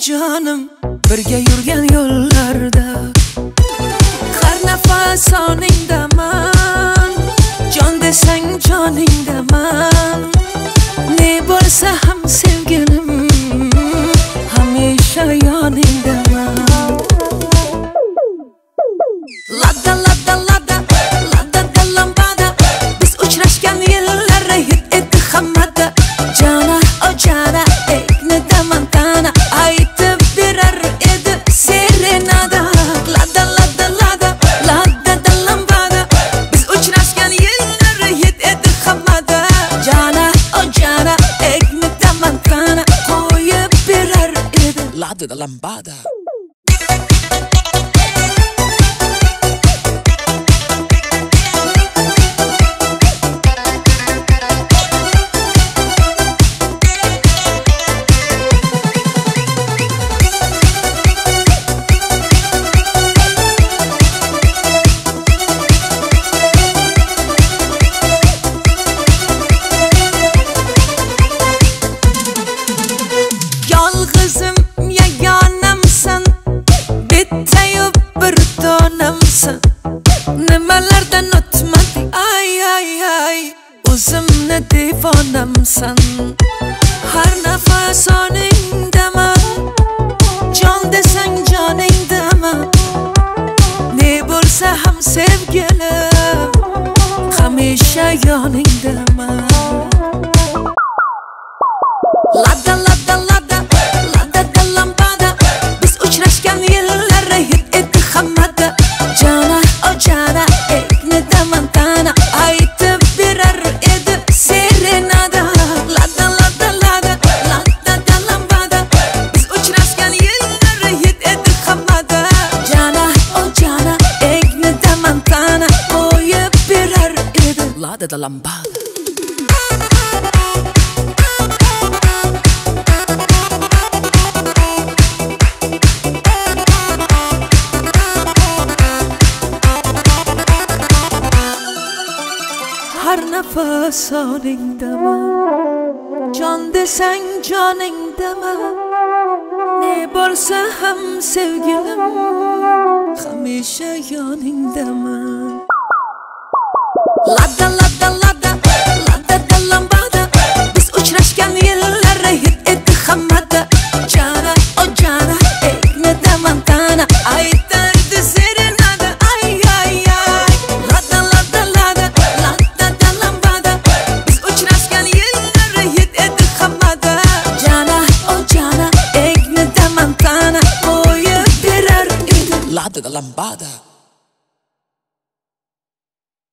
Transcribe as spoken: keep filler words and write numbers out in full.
jonim birga yurgan yo'llarda har nafas oningdaman jon desang joningdaman ne bo'lsa ham sevgilim hamisha yoningdaman Lada lada lada lada da lambada biz uchrashgan yillar hit etdi hammada jana o jana ekni damantana aytib berar edi serenada lada lada lada lada da lambada biz uchrashgan yillar hit etdi hammada jana o jana ekni damantana qo'yib berar edi lada da lambada Yolg'izim yagonamsan bittayu bir donamsan nimalardan o'tmadik ay ay ay o'zimni devonamsan har nafas oningdaman jon desang joningdaman ne bo'lsa ham sevgilim hamisha yoningdaman Lada lada lada lada da lambada biz uchrashgan yillar hit etdi hammada jana o jana ekni damantana aytib berar edi serenada lada lada lada lada da lambada biz uchrashgan yillar hit etdi hammada jana o jana ekni damantana qo'yib berar edi lada da lambada har nafas oningdaman jon desang joningdaman ne bo'lsa ham sevgilim hamisha yoningdaman Lada